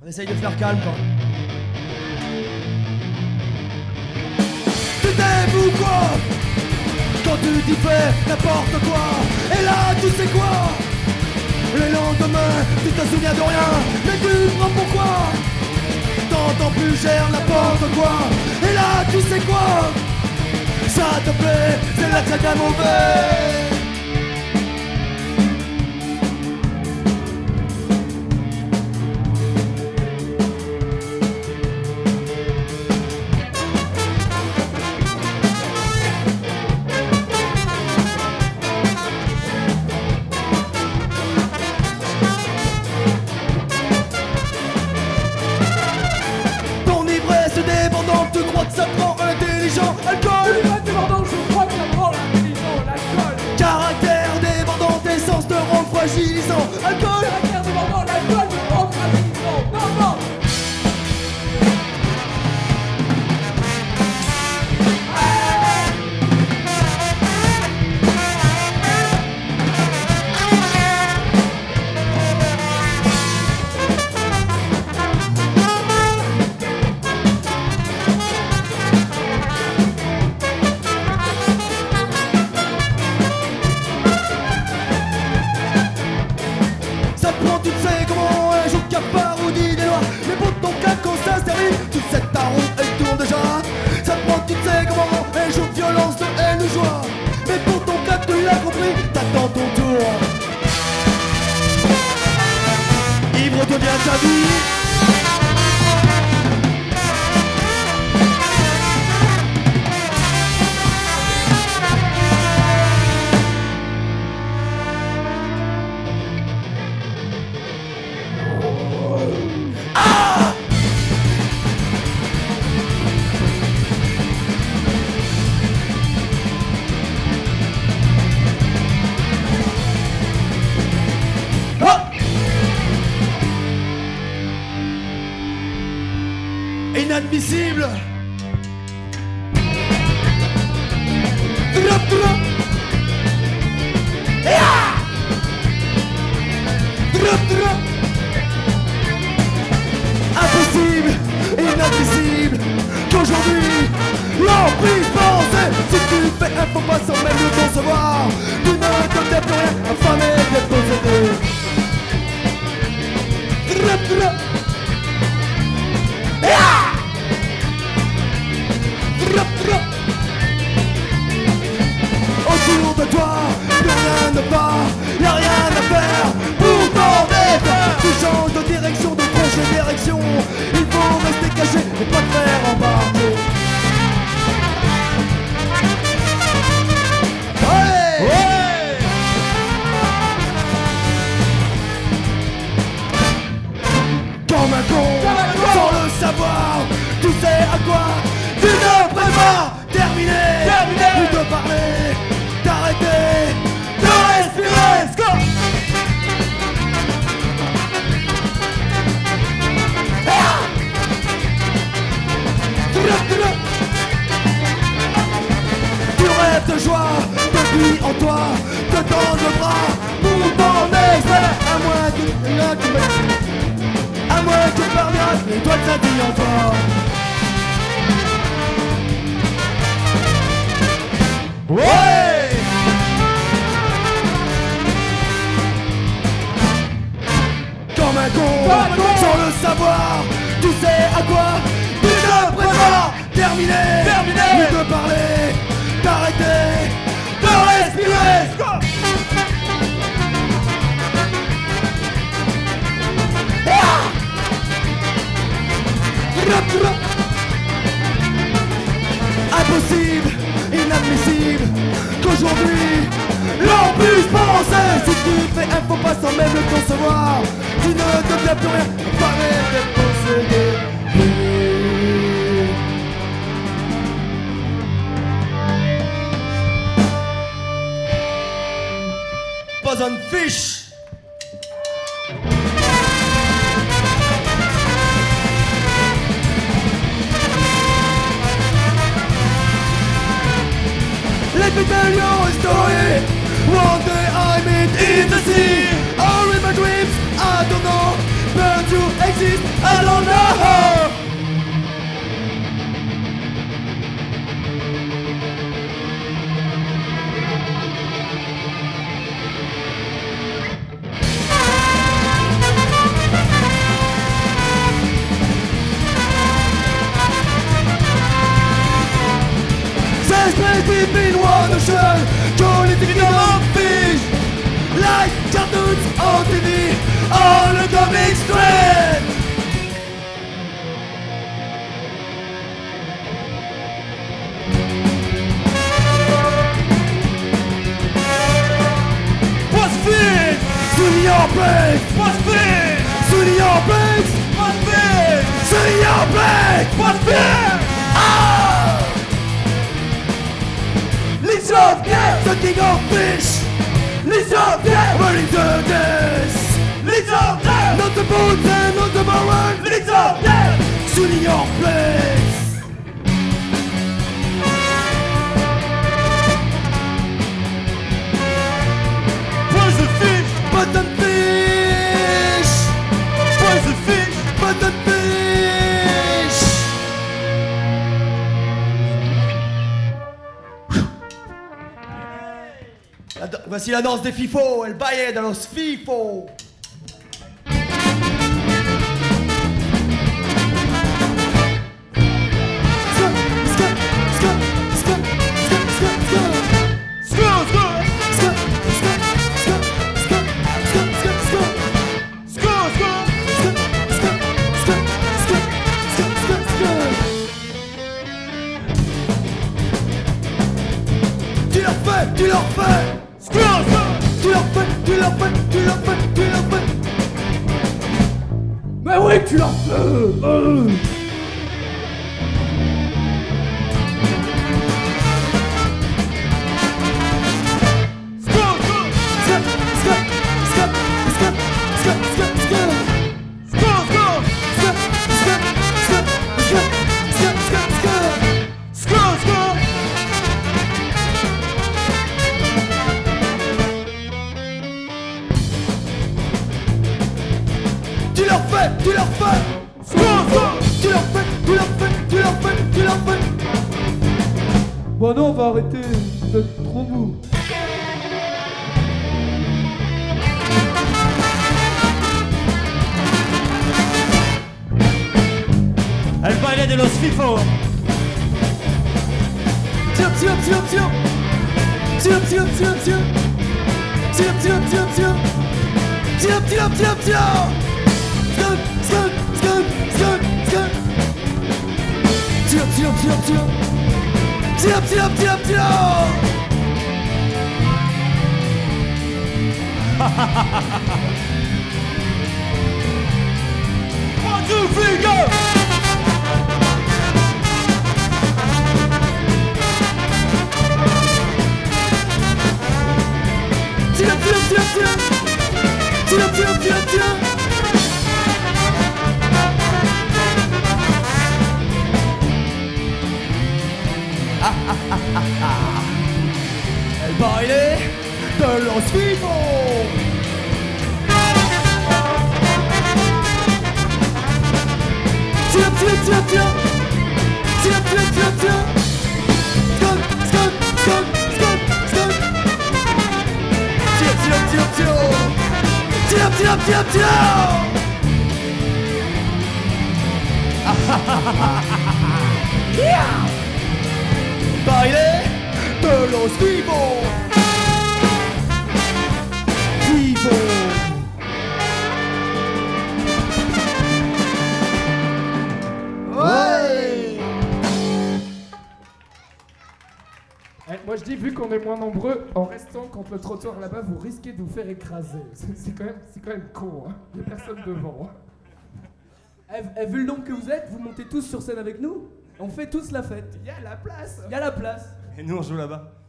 On essaye de faire calme quoi. Tu t'aimes ou quoi? Quand tu t'y fais n'importe quoi. Et là tu sais quoi? Le lendemain tu te souviens de rien. Mais tu prends pourquoi? T'entends plus cher n'importe quoi. Et là tu sais quoi? Ça te plaît, c'est là que ça devient mauvais. Tu crois que ça te rend intelligent? Alcool! Débordant, je crois que ça me rend intelligent, l'alcool! Caractère débordant, tes sens te rendent fragilisant. Alcool! Caractère débordant, l'alcool me rend fragilisant! Non, non! Tu sais comment un jour qui a parodie des lois. Mais pour ton cas quand ça se termine, tu sais que ta roue elle tourne déjà. Ça te prend, tu sais comment un jour de violence, de haine ou joie. Mais pour ton cas tu l'as compris, t'attends ton tour. Ivre devient ta vie. Inadmissible. Impossible, inadmissible qu'aujourd'hui l'emprise pensée. Si tu fais un faux pas sans même le concevoir, tu ne deviens plus rien, affamé de posséder. Autour de toi, plus rien ne va, y'a rien à faire pour t'en défaire. Tu changes de direction, de tranche de direction. Il faut rester caché et pas te faire embarquer. Ouais, ouais. Comme un con, sans le savoir, tu sais à quoi tu te prépares. Terminé, plus de parler, d'arrêter, de respirer. Score. Tu rêves de joie, de vie en toi, te tendre le bras pour t'en extraire. À moins que tu parviennes, mais toi que ça dit en toi. Ouais! Comme un con, sans le savoir, tu sais à quoi tu te prépares. Terminé, plus de parler, d'arrêter, de respirer. Impossible, inadmissible qu'aujourd'hui l'on puisse penser. Si tu fais un faux pas sans même le concevoir, tu ne deviens plus rien, pareil d'être possédé. Pas une fiche. Let me tell you a story. One day I meet in the sea. All in my dreams, I don't know. Burn you dans le comic strip. BuzzFeed! Sunny your place. BuzzFeed! Sunny your place. BuzzFeed! Sunny your place. BuzzFeed! Ah! Les of death! Sucking on fish. Les of death! Running to this. Les of death! Not the bones and not the mountain. Les of death! Sunny your place. Where's the fish? Button fish. Where's the fish? Button fish. Voici la danse des fifos, el baile de los fifos. Skull, skull! Skull, skull! Tu leur fais, tu leur fais. Skull, skull! Tu leur fais, tu leur fais, tu leur fais, tu leur fais. Mais oui, tu leur fais! Skull, skull! Skull, skull! Skull, skull! Tu leur fais, tu leur fais. Skull, skull! Tu leur fais, tu leur fais, tu leur fais, tu leur fais. Bon non, on va arrêter, vous êtes trop mou. El baile de los fifos! Tiens, tiens, tiens, tiens. Tiens, tiens, tiens, tiens. Tiens, tiens, tiens, tiens. Tiens, tiens, tiens, tiens. Skunk, skunk, skunk, skunk, skunk. Tiens, tiens, tiens, tiens. Tiens, tiens, tiens, tiens. One, two, three, go! Tiens, tiens, tiens, tiens. Tiens, tiens, tiens, tiens. El baile de los vivos. Tiens, tiens, tiens, tiens. Tiens, tiens, tiens, tiens. Skunk, skunk, skunk, skunk, skunk. Tiens, tiens, tiens, tiens. Tiens, tiens, tiens, tiens. Yeah. Baile de los vivos. Vivos. Ouais. Moi je dis, vu qu'on est moins nombreux, en restant contre le trottoir là-bas, vous risquez de vous faire écraser. C'est quand même con, hein. Il n'y a personne devant. Vu le nombre que vous êtes, vous montez tous sur scène avec nous. On fait tous la fête. Il y a la place. Il y a la place. Et nous on joue là-bas.